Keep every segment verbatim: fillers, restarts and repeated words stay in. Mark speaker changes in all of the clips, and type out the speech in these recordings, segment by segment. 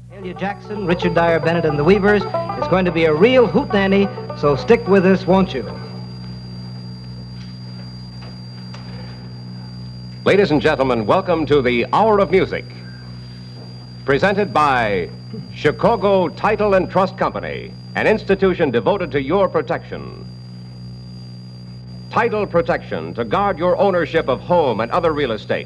Speaker 1: Mahalia Jackson, Richard Dyer Bennett and the Weavers. It's going to be a real hootenanny, so stick with us, won't you?
Speaker 2: Ladies and gentlemen, welcome to the Hour of Music, presented by Chicago Title and Trust Company, an institution devoted to your protection. Title protection to guard your ownership of home and other real estate.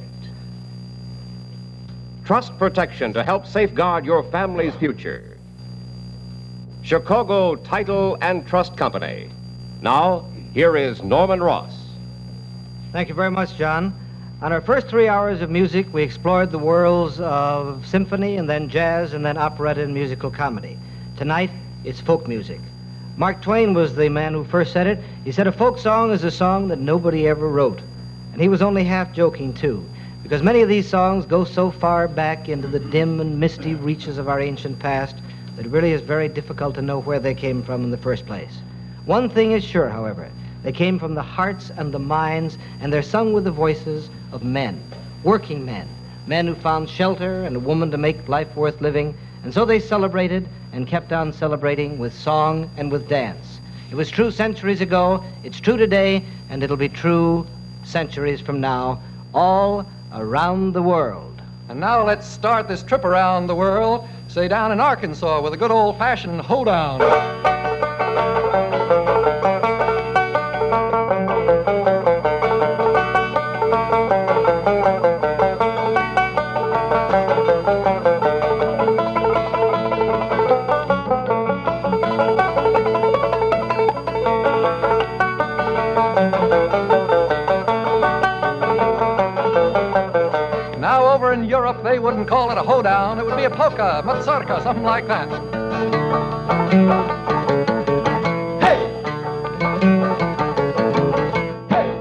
Speaker 2: Trust protection to help safeguard your family's future. Chicago Title and Trust Company. Now, here is Norman Ross.
Speaker 1: Thank you very much, John. On our first three hours of music, we explored the worlds of symphony and then jazz and then operetta and musical comedy. Tonight, it's folk music. Mark Twain was the man who first said it. He said a folk song is a song that nobody ever wrote. And he was only half joking, too, because many of these songs go so far back into the dim and misty reaches of our ancient past that it really is very difficult to know where they came from in the first place. One thing is sure, however. They came from the hearts and the minds, and they're sung with the voices of men, working men, men who found shelter and a woman to make life worth living, and so they celebrated and kept on celebrating with song and with dance. It was true centuries ago, it's true today, and it'll be true centuries from now, all around the world.
Speaker 3: And now let's start this trip around the world, say down in Arkansas with a good old-fashioned hoedown. They wouldn't call it a hoedown, it would be a polka, mazurka, something like that. Hey! Hey!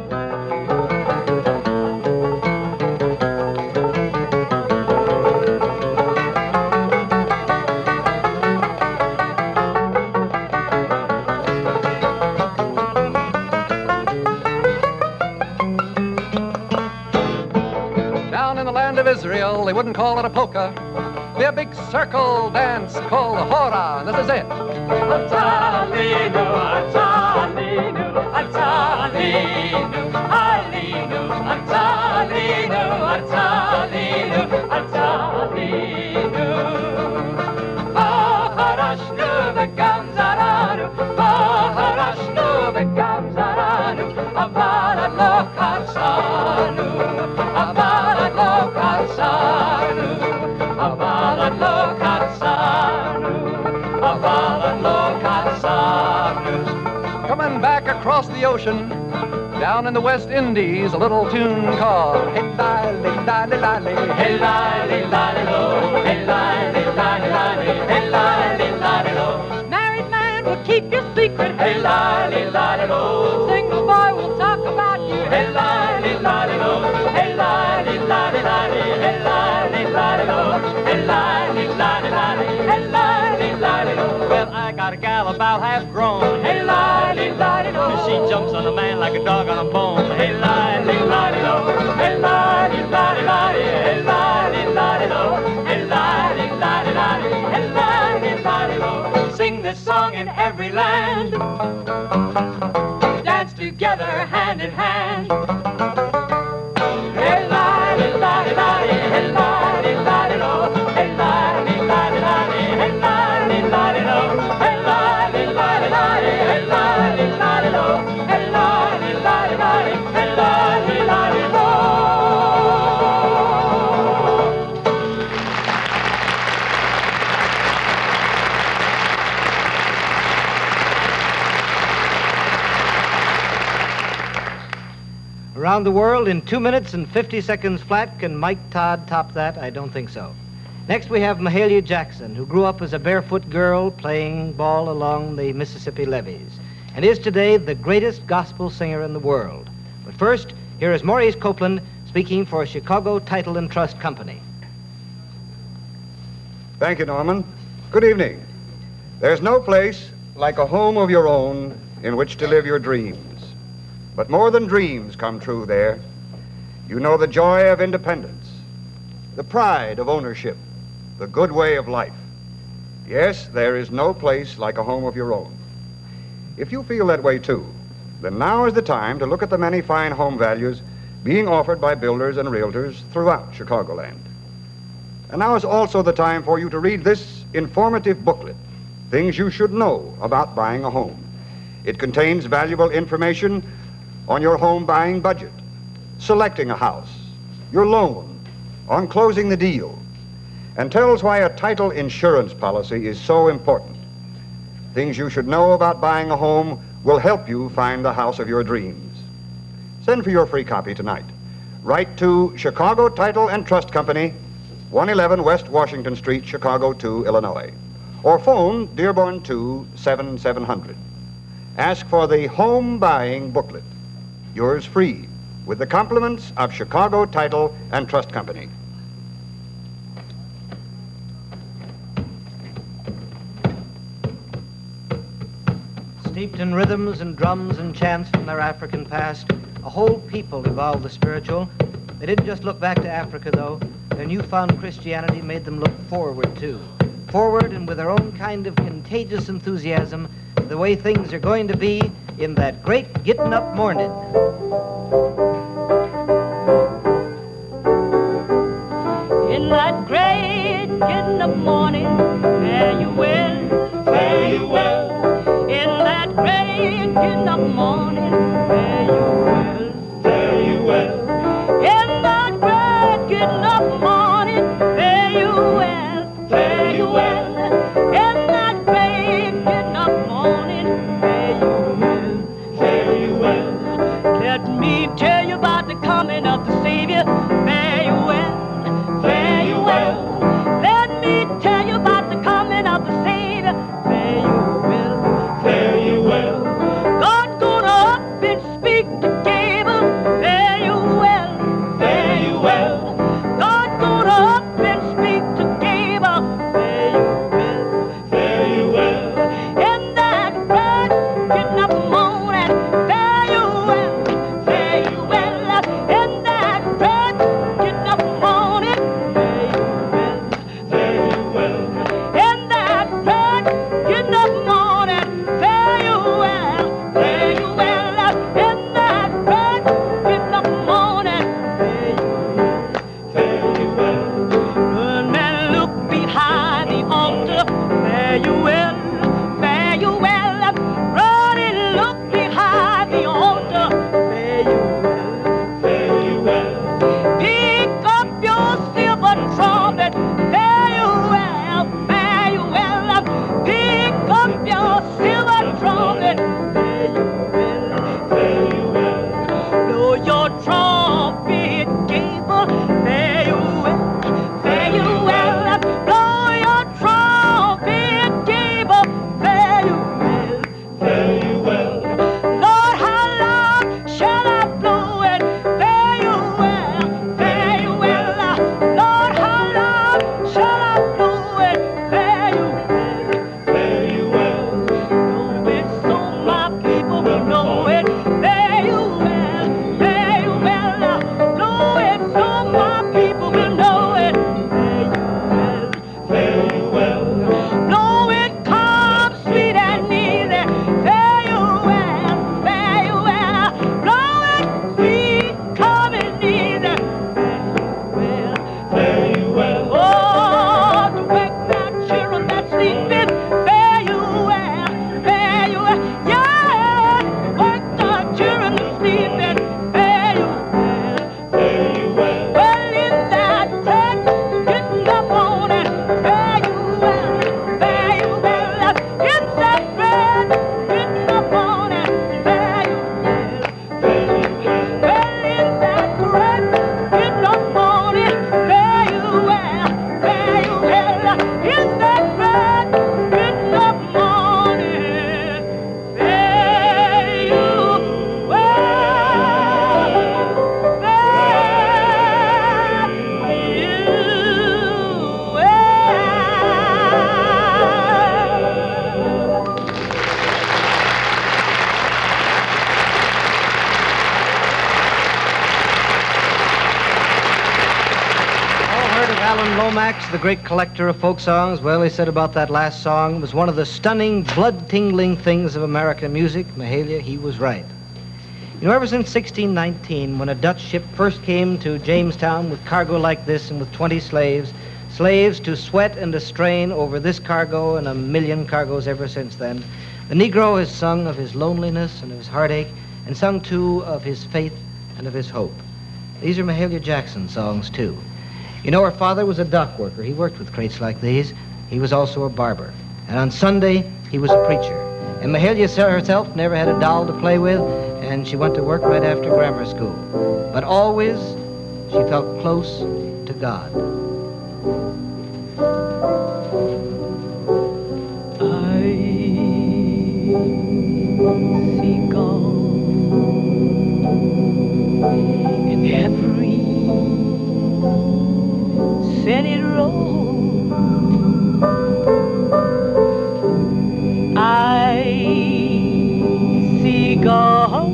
Speaker 3: Down in the land of Israel, they wouldn't call it a polka. Be a big circle dance called a hora, and this is it. Atalinu, atalinu, atalinu, alinu, atalinu, atalinu, atalinu. Baharashnu v'gam zaranu, baharashnu v'gam zaranu, avara lo katsanu, avara lo katsanu, avara lo katsanu, avara lo katsanu. Coming back across the ocean, down in the West Indies, a little tune called Hey Lily, Lily, Lily, Hey Lily, Lily, Lo, Hey Lily, Lily, Lily, Hey Lily, Lily, Lo. Married man will keep your secret, Hey Lily, Lily, Lo. Single boy will talk about you, Hey Lily, Lily, Lo, Hey Lily, Lily, Lily, Hey Lily, Lily, Lo, Hey Lily, Lily, Lily, Hey Lily, Lily, Lo. Well, I got a gal about half grown, Hey Lily, Lily, Lo. She jumps on a man like a dog on a bone, Hey Lily, Lily, Lo, Hey Lily, Lily, Lily, Hey Lily, Lily, Lo, Hey Lily, Lily, Lily, Hey Lily, Lily, Lo. Sing this song in every land, dance together hand in hand. Hey lily, lily, lily, hey lily, lily, lo, hey lily, lily, lily, hey lily, lily, lo, hey lily, lily, lily, hey lily, lily, lo, hey lily, lily, lily, hey lily, lily, lo.
Speaker 1: Around the world in two minutes and fifty seconds flat. Can Mike Todd top that? I don't think so. Next we have Mahalia Jackson, who grew up as a barefoot girl playing ball along the Mississippi levees, and is today the greatest gospel singer in the world. But first, here is Maurice Copeland speaking for Chicago Title and Trust Company.
Speaker 4: Thank you, Norman. Good evening. There's no place like a home of your own in which to live your dreams. But more than dreams come true there. You know the joy of independence, the pride of ownership, the good way of life. Yes, there is no place like a home of your own. If you feel that way too, then now is the time to look at the many fine home values being offered by builders and realtors throughout Chicagoland. And now is also the time for you to read this informative booklet, Things You Should Know About Buying a Home. It contains valuable information on your home buying budget, selecting a house, your loan, on closing the deal, and tells why a title insurance policy is so important. Things You Should Know About Buying a Home will help you find the house of your dreams. Send for your free copy tonight. Write to Chicago Title and Trust Company, one eleven West Washington Street, Chicago two, Illinois. Or phone Dearborn two, seventy-seven hundred. Ask for the Home Buying Booklet. Yours free, with the compliments of Chicago Title and Trust Company.
Speaker 1: Steeped in rhythms and drums and chants from their African past, a whole people evolved the spiritual. They didn't just look back to Africa, though. Their newfound Christianity made them look forward, too. Forward and with their own kind of contagious enthusiasm for the way things are going to be in that great getting up morning.
Speaker 3: In that great getting up morning, fare you well, fare you well. In that great getting up morning, fare you well, fare you well. In that great getting up morning, fare you well, fare you well. In that great getting up morning, fare you well, fare you well. Let me tell you about the coming of the Savior, fare you well, fare you well. Let me tell you about the coming of the Savior, fare you well, fare you well. God's gonna up and speak together.
Speaker 1: Alan Lomax, the great collector of folk songs, well, he said about that last song, it was one of the stunning, blood-tingling things of American music. Mahalia, he was right. You know, ever since sixteen nineteen, when a Dutch ship first came to Jamestown with cargo like this and with twenty slaves, slaves to sweat and to strain over this cargo and a million cargoes ever since then, the Negro has sung of his loneliness and of his heartache, and sung, too, of his faith and of his hope. These are Mahalia Jackson songs, too. You know, her father was a dock worker. He worked with crates like these. He was also a barber. And on Sunday, he was a preacher. And Mahalia herself never had a doll to play with, and she went to work right after grammar school. But always, she felt close to God.
Speaker 3: I see God in every Senate road. I see God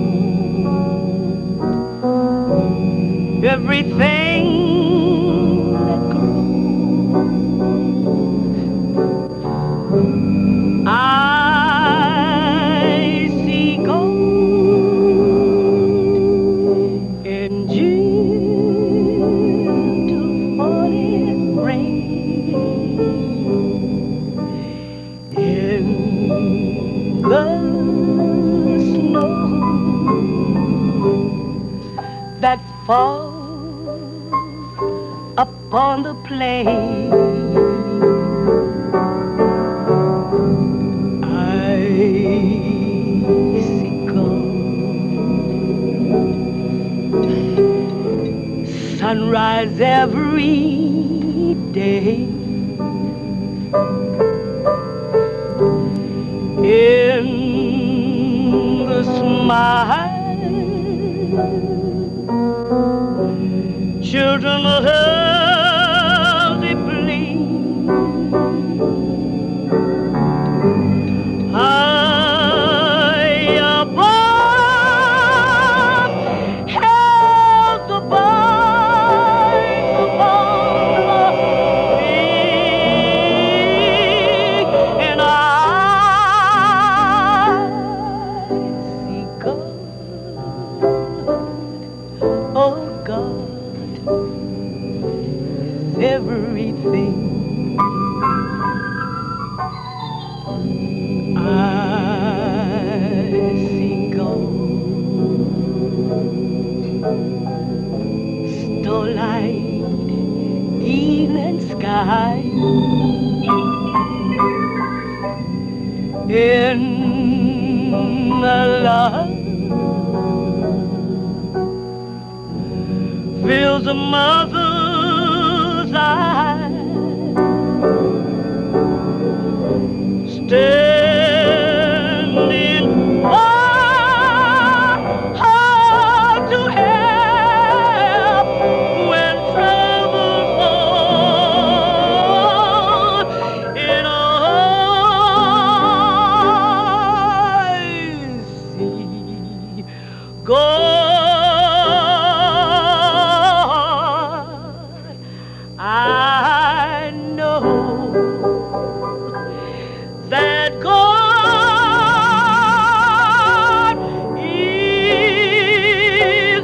Speaker 3: everything that grows. I see God in gentle falling rain, in the snow that falls upon the plain. I see God, sunrise every day, in the smile children of healthy bloom. High above, held the bind upon the wing, and I see God, oh God, everything. I see gold, starlight, evening sky, in the love fills a mother's eyes. Standing hard to help when trouble falls, and I see God. I know that God is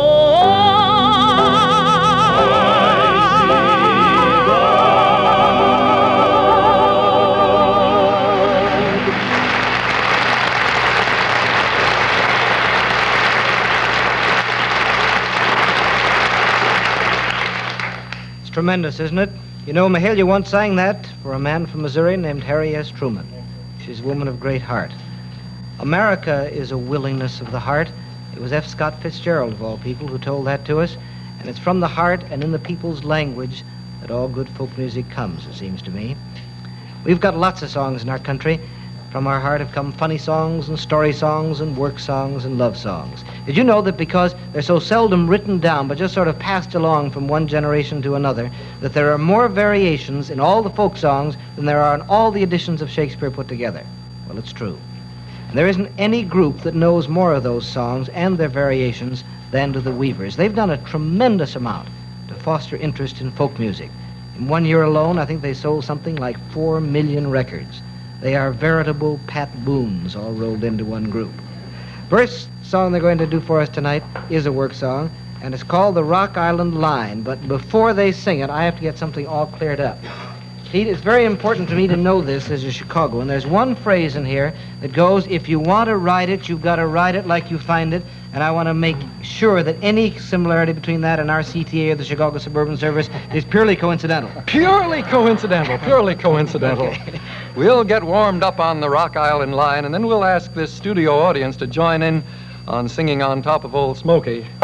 Speaker 1: It's tremendous, isn't it? You know, Mahalia once sang that for a man from Missouri named Harry S. Truman. She's a woman of great heart. America is a willingness of the heart. It was F. Scott Fitzgerald, of all people, who told that to us. And it's from the heart and in the people's language that all good folk music comes, it seems to me. We've got lots of songs in our country. From our heart have come funny songs and story songs and work songs and love songs. Did you know that because they're so seldom written down but just sort of passed along from one generation to another, that there are more variations in all the folk songs than there are in all the editions of Shakespeare put together? Well, it's true. And there isn't any group that knows more of those songs and their variations than do the Weavers. They've done a tremendous amount to foster interest in folk music. In one year alone, I think they sold something like four million records. They are veritable Pat Boones all rolled into one group. First song they're going to do for us tonight is a work song, and it's called the Rock Island Line. But before they sing it, I have to get something all cleared up. Pete, it's very important to me to know this as a Chicagoan. There's one phrase in here that goes, if you want to write it, you've got to write it like you find it, and I want to make sure that any similarity between that and our C T A or the Chicago Suburban Service is purely coincidental.
Speaker 5: Purely coincidental, purely coincidental.
Speaker 1: Okay.
Speaker 5: We'll get warmed up on the Rock Island Line, and then we'll ask this studio audience to join in on singing On Top of Old Smoky.
Speaker 3: Oh,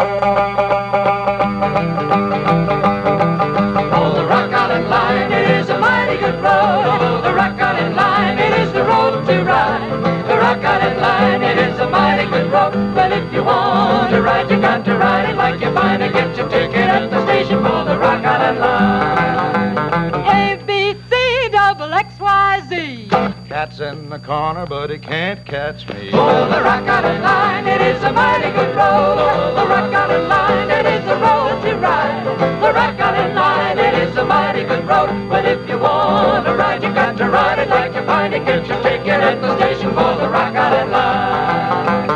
Speaker 3: the Rock Island Line, it is a mighty good road. Oh, the Rock Island Line, it is the road to ride. The Rock Island Line, it is a mighty good road. Well, if you want to ride, you got to ride it like you find it. Get your ticket at the station for the Rock Island Line.
Speaker 6: A, B, C, double X, Y, Z.
Speaker 7: Cat's in the corner, but he can't catch me.
Speaker 3: Oh, the Rock Island Line, it is a mighty good road. Oh, the Rock Island Line, it is the road to ride. The Rock Island Line, it is a mighty good road. But if you want to ride, you got to ride it like you find it. Get your ticket at the station for the Rock Island Line.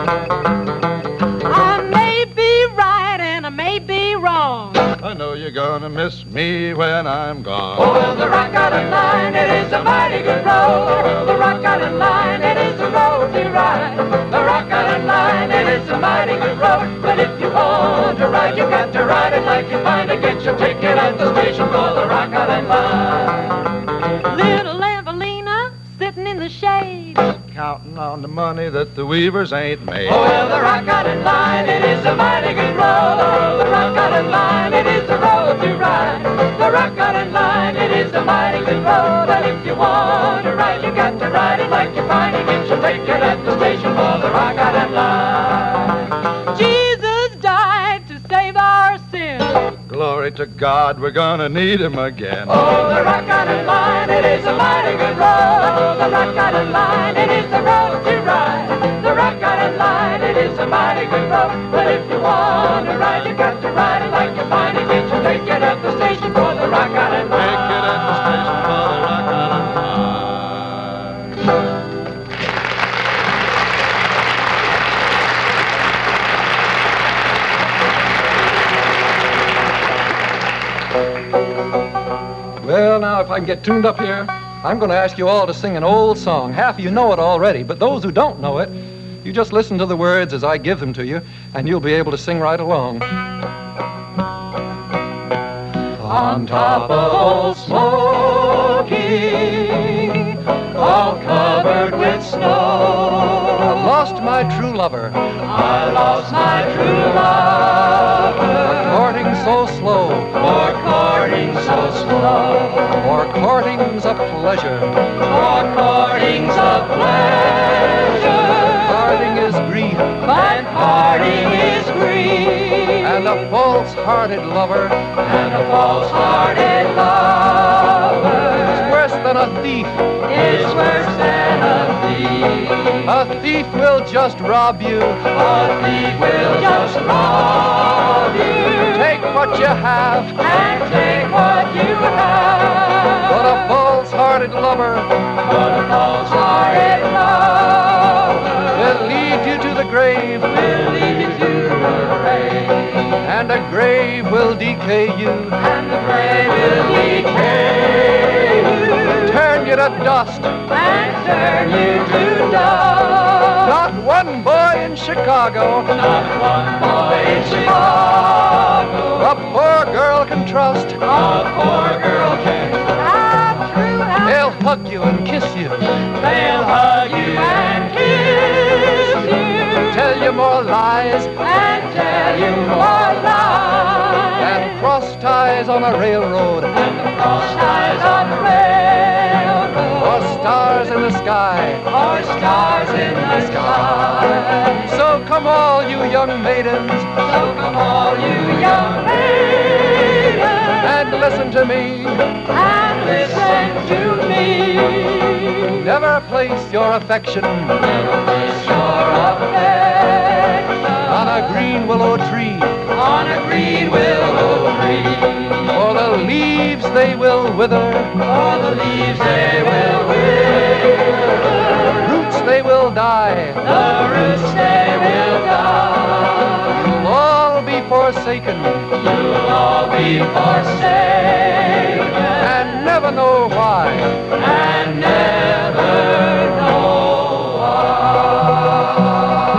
Speaker 6: I may be right and I may be wrong.
Speaker 7: I know you're gonna miss me when I'm gone.
Speaker 3: Oh, the Rock Island Line, it is a mighty good road. The Rock Island Line, it is the road to ride. The Rock Island Line, it is a mighty good road. But if you want to ride, you got to ride it like you find it. Get your ticket at the station for the Rock Island Line.
Speaker 6: Little Evelina sitting in the shade.
Speaker 7: Counting on the money that the weavers ain't made.
Speaker 3: Oh, well, the Rock Island Line, it is a mighty good road. Oh, the Rock Island Line, it is the road to ride. The Rock Island Line, it is a mighty good road. And if you want to ride, you got to ride it like you find it. Get your ticket at the station for the Rock Island Line.
Speaker 6: Jesus died to save our sins.
Speaker 7: Glory to God, we're gonna need him again.
Speaker 3: Oh, the Rock Island Line, it is a mighty good road. Oh, the Rock Island Line, it is the road to ride. The Rock Island Line, it is a mighty good road. But if you want to ride, you got to ride it like you find it. Get your ticket at the station for the Rock Island Line.
Speaker 7: Ticket at the station for the Rock Island Line.
Speaker 5: Well, now, if I can get tuned up here, I'm going to ask you all to sing an old song. Half of you know it already, but those who don't know it, you just listen to the words as I give them to you, and you'll be able to sing right along.
Speaker 3: On top of Old Smoky, all covered with snow,
Speaker 5: I've lost my true lover,
Speaker 3: I lost my true lover.
Speaker 5: courting so slow,
Speaker 3: For courting so slow,
Speaker 5: for courting's a pleasure,
Speaker 3: for courting's a pleasure,
Speaker 5: parting is grief,
Speaker 3: and parting is grief,
Speaker 5: and a false-hearted lover
Speaker 3: and a false-hearted lover
Speaker 5: is worse than a thief.
Speaker 3: is worse than a thief.
Speaker 5: A thief will just rob you,
Speaker 3: A thief will just rob you,
Speaker 5: take what you have,
Speaker 3: and take what you have.
Speaker 5: but a false-hearted lover
Speaker 3: But a false-hearted lover
Speaker 5: will lead you to the grave,
Speaker 3: will lead you to the grave,
Speaker 5: and a grave will decay you,
Speaker 3: and the grave will decay you,
Speaker 5: turn you to dust.
Speaker 3: and turn you to dust.
Speaker 5: Not one boy in Chicago,
Speaker 3: Not one boy in Chicago,
Speaker 5: a poor girl can trust.
Speaker 3: a poor girl can.
Speaker 6: How true, how
Speaker 5: They'll hug you and kiss you,
Speaker 3: They'll hug you and kiss you,
Speaker 5: tell you more lies,
Speaker 3: and tell you more lies,
Speaker 5: and cross ties on a railroad,
Speaker 3: and the cross ties on the railroad,
Speaker 5: or stars in the sky.
Speaker 3: or stars in the sky.
Speaker 5: So come all you young maidens,
Speaker 3: So come all you young maidens,
Speaker 5: and listen to me.
Speaker 3: and listen to me.
Speaker 5: Never place your affection
Speaker 3: Never place your affection
Speaker 5: on a green willow tree.
Speaker 3: on a green willow tree.
Speaker 5: the leaves they will wither.
Speaker 3: Oh, the leaves they will wither.
Speaker 5: Roots they will die.
Speaker 3: The roots they will die.
Speaker 5: You'll all be forsaken.
Speaker 3: You'll all be forsaken.
Speaker 5: And never know why.
Speaker 3: And never know why.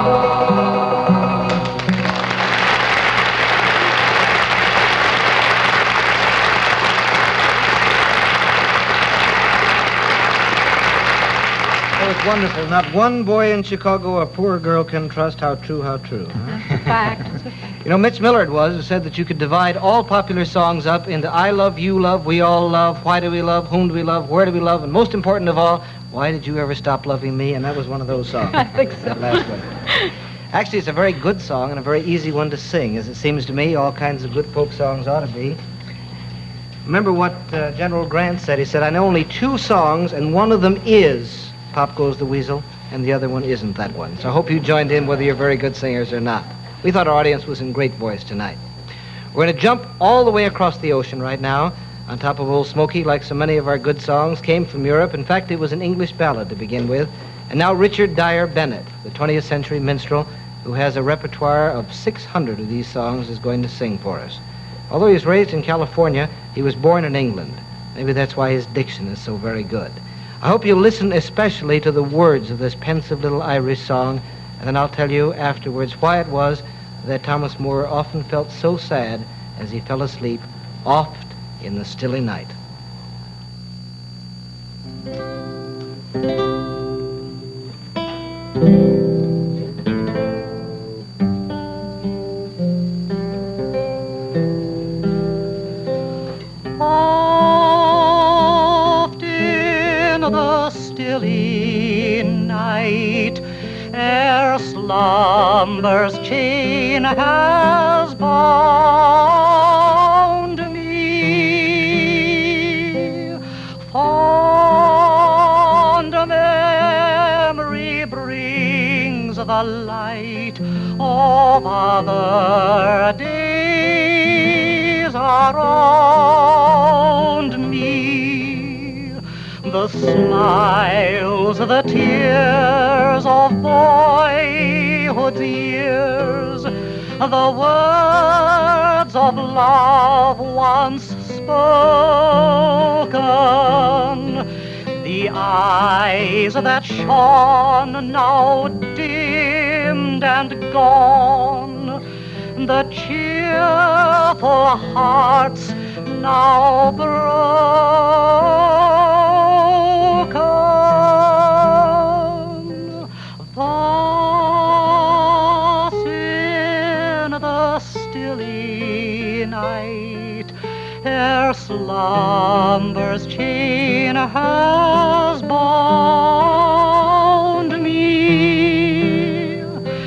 Speaker 1: It's wonderful. Not one boy in Chicago or poor girl can trust. How true, how true. Huh?
Speaker 6: Fact.
Speaker 1: You know, Mitch Miller it was who said that you could divide all popular songs up into I love, you love, we all love, why do we love, whom do we love, where do we love, and most important of all, why did you ever stop loving me? And that was one of those songs.
Speaker 6: I think so.
Speaker 1: That last one. Actually, it's a very good song and a very easy one to sing, as it seems to me all kinds of good folk songs ought to be. Remember what uh, General Grant said. He said, I know only two songs, and one of them is Pop Goes the Weasel, and the other one isn't that one. So I hope you joined in whether you're very good singers or not. We thought our audience was in great voice tonight. We're going to jump all the way across the ocean right now. On Top of Old Smoky, like so many of our good songs, came from Europe. In fact, it was an English ballad to begin with. And now Richard Dyer Bennett, the twentieth century minstrel, who has a repertoire of six hundred of these songs, is going to sing for us. Although he was raised in California, he was born in England. Maybe that's why his diction is so very good. I hope you'll listen especially to the words of this pensive little Irish song, and then I'll tell you afterwards why it was that Thomas Moore often felt so sad as he fell asleep oft in the stilly night.
Speaker 6: Oft in the stilly night, ere slumber's chain has bound me, fond memory brings the light of other days around me. The smiles, the tears of boyhood's years, the words of love once spoken, the eyes that shone now dimmed and gone, the cheerful hearts now broken. Thus in the stilly night, ere slumber's chain has bound me,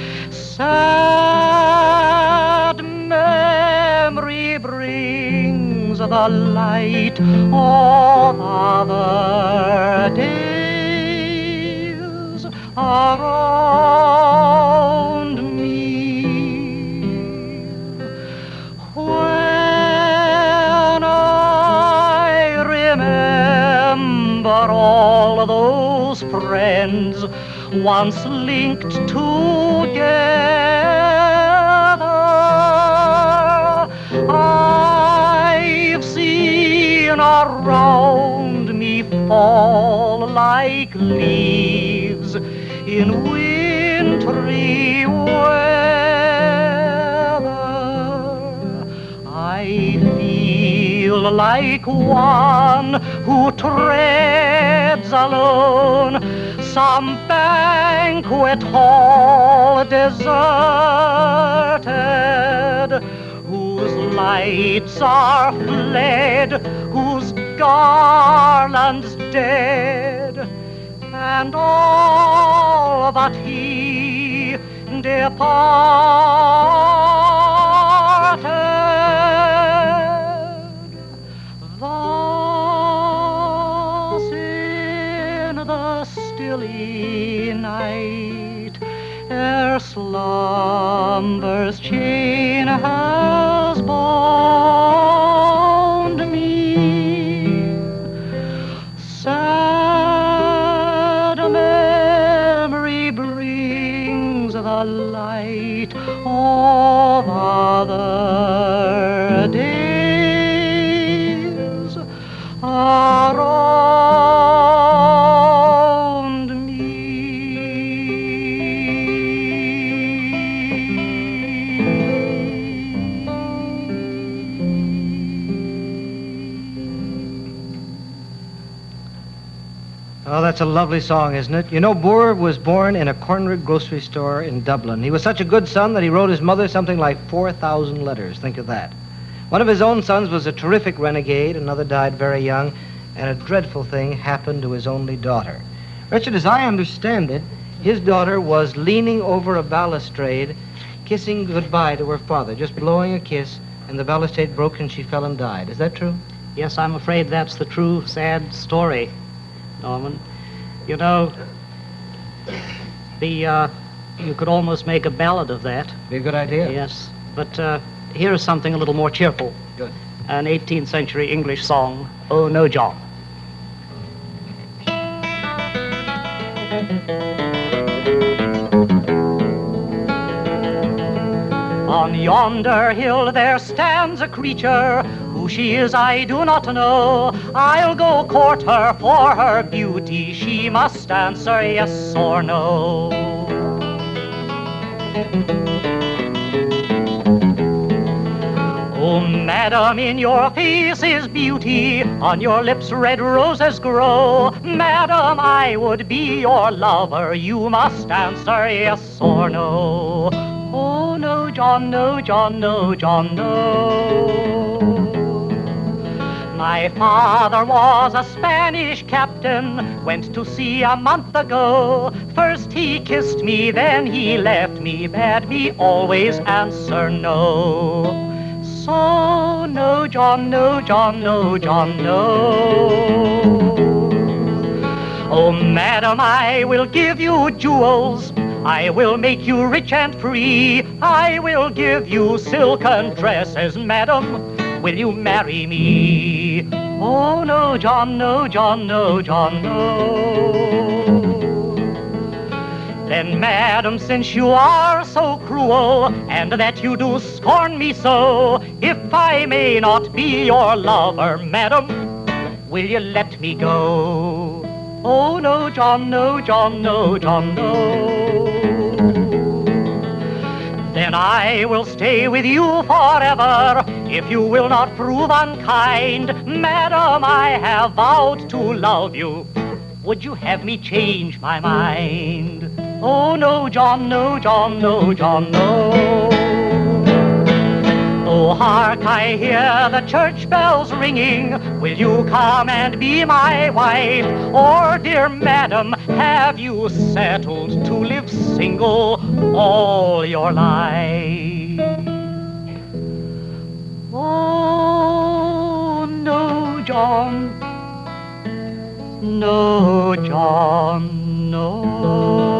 Speaker 6: sad memory brings the light of other days around me. When I remember all those friends once linked together, I've seen around me fall like leaves in wintry weather. I feel like one who treads alone some banquet hall deserted, whose lights are fled, whose garlands dead, and all but he departed. Thus in the stilly night, ere slumber's chain has bound me,
Speaker 1: Oh, that's a lovely song, isn't it? You know, Boer was born in a corner grocery store in Dublin. He was such a good son that he wrote his mother something like four thousand letters. Think of that. One of his own sons was a terrific renegade. Another died very young, and a dreadful thing happened to his only daughter. Richard, as I understand it, his daughter was leaning over a balustrade, kissing goodbye to her father, just blowing a kiss, and the balustrade broke and she fell and died. Is that true?
Speaker 8: Yes, I'm afraid that's the true, sad story, Norman. You know, the, uh, you could almost make a ballad of that.
Speaker 1: Be a good idea.
Speaker 8: Yes, but uh, here is something a little more cheerful.
Speaker 1: Good.
Speaker 8: An eighteenth century English song, Oh No John. On yonder hill there stands a creature. Who she is I do not know. I'll go court her for her beauty. She must answer yes or no. Oh, madam, in your face is beauty, on your lips red roses grow. Madam, I would be your lover, you must answer yes or no. Oh, no, John, no, John, no, John, no. My father was a Spanish captain, went to sea a month ago. First he kissed me, then he left me, bade me always answer no. So, no, John, no, John, no, John, no. Oh, madam, I will give you jewels. I will make you rich and free. I will give you silken dresses, madam. Will you marry me? Oh, no, John, no, John, no, John, no. Then, madam, since you are so cruel, and that you do scorn me so, if I may not be your lover, madam, will you let me go? Oh, no, John, no, John, no, John, no. Then I will stay with you forever, if you will not prove unkind. Madam, I have vowed to love you. Would you have me change my mind? Oh, no, John, no, John, no, John, no. Oh, hark, I hear the church bells ringing. Will you come and be my wife? Or, dear madam, have you settled to live single all your life? Oh, no, John, no, John, no.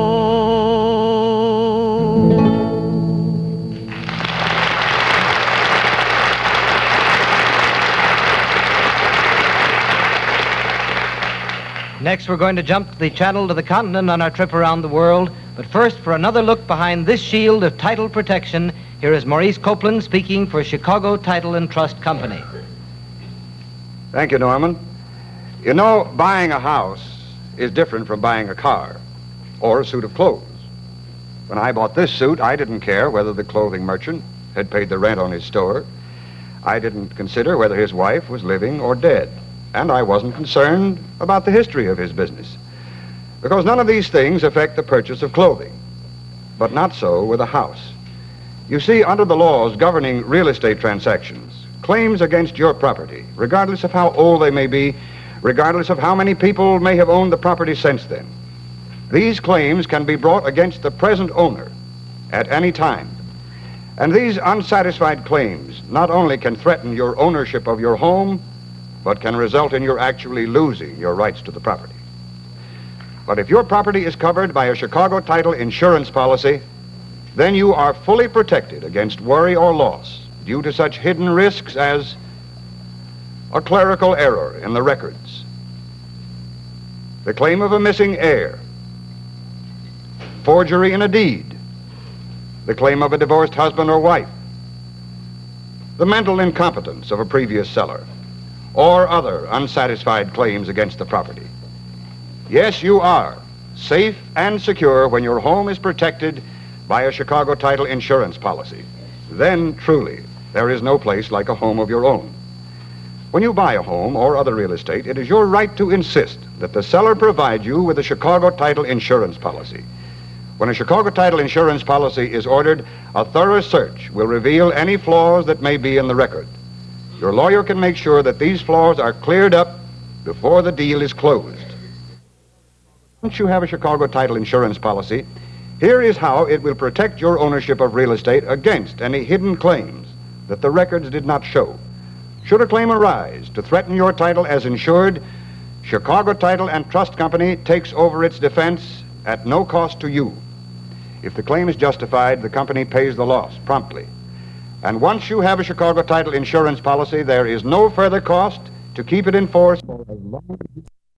Speaker 1: Next, we're going to jump the channel to the continent on our trip around the world. But first, for another look behind this shield of title protection, here is Maurice Copeland speaking for Chicago Title and Trust Company.
Speaker 4: Thank you, Norman. You know, buying a house is different from buying a car or a suit of clothes. When I bought this suit, I didn't care whether the clothing merchant had paid the rent on his store. I didn't consider whether his wife was living or dead. And I wasn't concerned about the history of his business, because none of these things affect the purchase of clothing. But not so with a house. You see, under the laws governing real estate transactions, claims against your property, regardless of how old they may be, regardless of how many people may have owned the property since then, these claims can be brought against the present owner at any time. And these unsatisfied claims not only can threaten your ownership of your home, but can result in your actually losing your rights to the property. But if your property is covered by a Chicago Title insurance policy, then you are fully protected against worry or loss due to such hidden risks as a clerical error in the records, the claim of a missing heir, forgery in a deed, the claim of a divorced husband or wife, the mental incompetence of a previous seller, or other unsatisfied claims against the property. Yes, you are safe and secure when your home is protected by a Chicago Title insurance policy. Then, truly, there is no place like a home of your own. When you buy a home or other real estate, it is your right to insist that the seller provide you with a Chicago Title insurance policy. When a Chicago Title insurance policy is ordered, a thorough search will reveal any flaws that may be in the record. Your lawyer can make sure that these flaws are cleared up before the deal is closed. Once you have a Chicago Title insurance policy, here is how it will protect your ownership of real estate against any hidden claims that the records did not show. Should a claim arise to threaten your title as insured, Chicago Title and Trust Company takes over its defense at no cost to you. If the claim is justified, the company pays the loss promptly. And once you have a Chicago Title insurance policy, there is no further cost to keep it in force